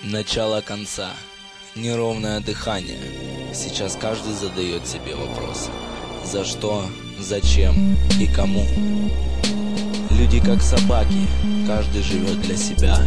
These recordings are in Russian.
Начало конца. Неровное дыхание. Сейчас каждый задает себе вопрос: за что, зачем и кому? Люди как собаки, каждый живет для себя,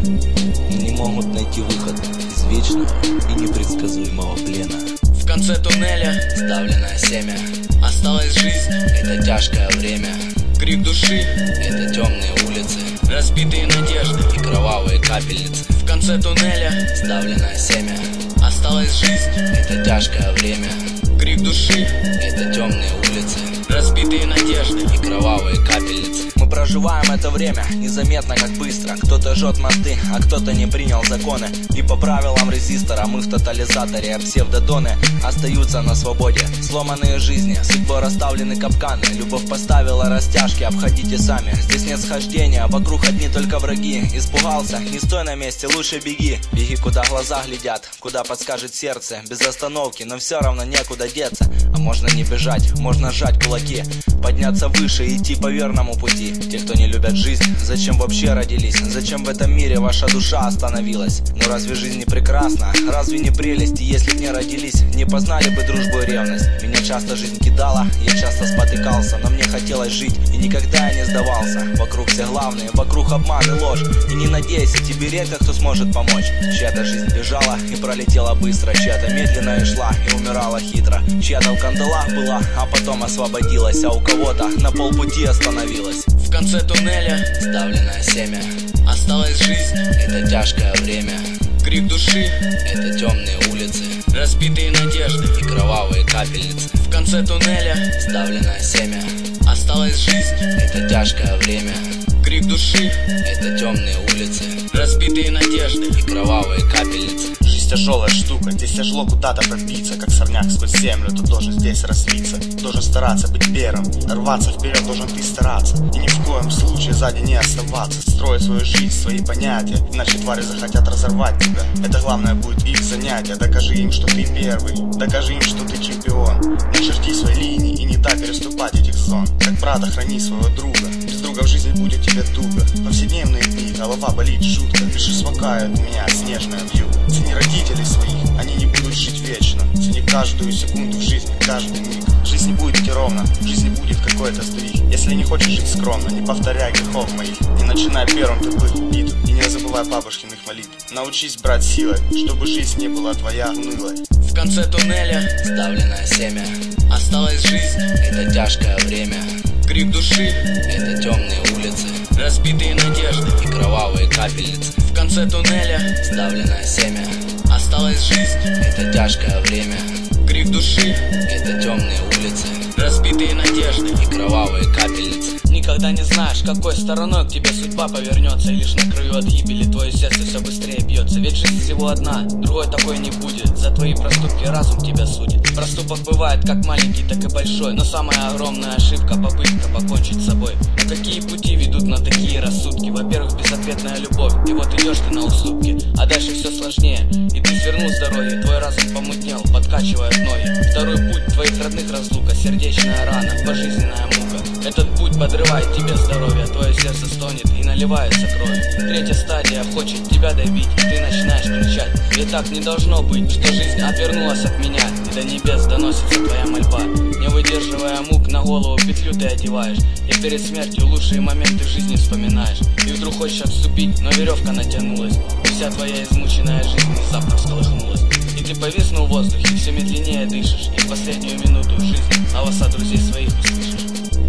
не могут найти выход из вечного и непредсказуемого плена. В конце туннеля Ставленное семя. осталась жизнь, Это тяжкое время. крик души, Это темные улицы разбитые надежды. и кровавые капельницы. В конце туннеля Ставленное семя. осталась жизнь, Это тяжкое время. крик души, Это темные улицы разбитые надежды. и кровавые капельницы. Мы проживаем это время незаметно, как быстро. Кто-то жжет мосты, а кто-то не принял законы. И по правилам резистора мы в тотализаторе, а псевдодоны остаются на свободе. Сломанные жизни, судьбой расставлены капканы. Любовь поставила растяжки, обходите сами. Здесь нет схождения, вокруг одни только враги. Испугался? Не стой на месте, лучше беги. Беги, куда глаза глядят, куда подскажет сердце. Без остановки, но все равно некуда деться. А можно не бежать, можно сжать кулаки, подняться выше и идти по верному пути. Те, кто не любят жизнь, зачем вообще родились? Зачем в этом мире ваша душа остановилась? Ну разве жизнь не прекрасна? Разве не прелесть? И если б не родились, не познали бы дружбу и ревность. Меня часто жизнь кидала, я часто спотыкался, но мне хотелось жить, и никогда я не сдавался. Вокруг все главные, вокруг обман и ложь. И не надейся, тебе редко кто сможет помочь. Чья-то жизнь бежала и пролетела быстро, чья-то медленно и шла и умирала хитро. Чья-то в кандалах была, а потом освободилась, а у кого-то на полпути остановилась. В конце туннеля Ставленное семя. осталась жизнь, Это тяжкое время. крик души, Это темные улицы разбитые надежды. и кровавые капельницы. В конце туннеля Ставленное семя. осталась жизнь, Это тяжкое время. крик души, Это темные улицы разбитые надежды. и кровавые капельницы. Жизнь тяжелая штука, здесь тяжело куда-то пробиться. Как сорняк сквозь землю, ты должен здесь развиться. Должен стараться быть первым, рваться вперед должен ты стараться. И ни в коем случае сзади не оставаться. Строить свою жизнь, свои понятия, иначе твари захотят разорвать тебя. Это главное будет их занятие. Докажи им, что ты первый, докажи им, что ты чемпион. Начерти свои линии и не дай переступать этих зон. Как брата храни своего друга, без друга в жизни будет тебе туго. Повседневные дни, голова болит жутко. Лишь успокаивает меня снежная вьюга. Цени родителей своих, они не будут жить вечно. Цени каждую секунду в жизни, каждый миг. Жизнь не будет идти ровно, в жизни будет какой-то сдвиг. Если не хочешь жить скромно, не повторяй грехов моих. Не начинай первым ты быть бит, и не забывай бабушкиных молитв. Научись брать силой, чтобы жизнь не была твоя унылой. В конце туннеля Ставленное семя. осталась жизнь, Это тяжкое время. крик души, Это темные улицы разбитые надежды. и кровавые капельницы. В конце туннеля Ставленное семя. осталась жизнь, Это тяжкое время. крик души, Это темные улицы разбитые надежды. и кровавые капельницы. Никогда не знаешь, какой стороной к тебе судьба повернется. И лишь на краю от гибели твое сердце все быстрее бьется. Ведь жизнь всего одна, другой такой не будет. За твои проступки разум тебя судит. Проступок бывает как маленький, так и большой. Но самая огромная ошибка — попытка покончить с собой. Но какие пути ведут на такие рассудки? Во-первых, безответная любовь, и вот идешь ты на уступки. А дальше все сложнее, и ты свернул с дороги. Твой разум помутнел, подкачивая ноги. Второй путь — твоих родных разлука, сердечная рана, пожизненная мука. Этот путь подрывает тебе здоровье, твое сердце стонет и наливается кровью. Третья стадия хочет тебя добить, и ты начинаешь кричать: ведь так не должно быть, что жизнь отвернулась от меня, и до небес доносится твоя мольба. Не выдерживая мук, на голову петлю ты одеваешь, и перед смертью лучшие моменты жизни вспоминаешь. И вдруг хочешь отступить, но веревка натянулась, и вся твоя измученная жизнь внезапно всколыхнулась. И ты повиснул в воздухе, все медленнее дышишь, и в последнюю минуту жизни голоса друзей своих услышишь.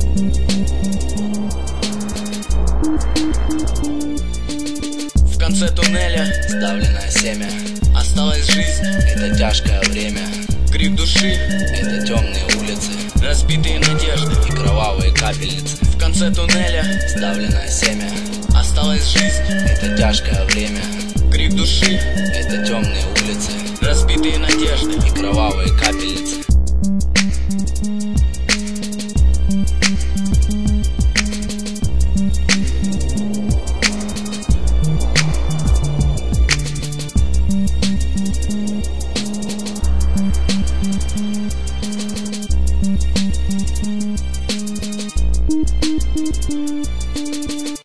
В конце туннеля Ставленное семя. осталась жизнь, Это тяжкое время. крик души, Это темные улицы разбитые надежды. и кровавые капельницы. В конце туннеля Ставленное семя. осталась жизнь, Это тяжкое время. крик души, Это темные улицы разбитые надежды. и кровавые капельницы.